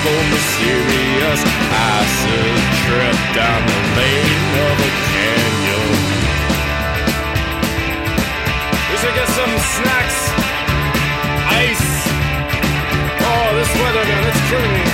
magical, mysterious acid trip down the lane of a canyon. We should get some snacks, ice. Oh, this weather, man, it's killing me.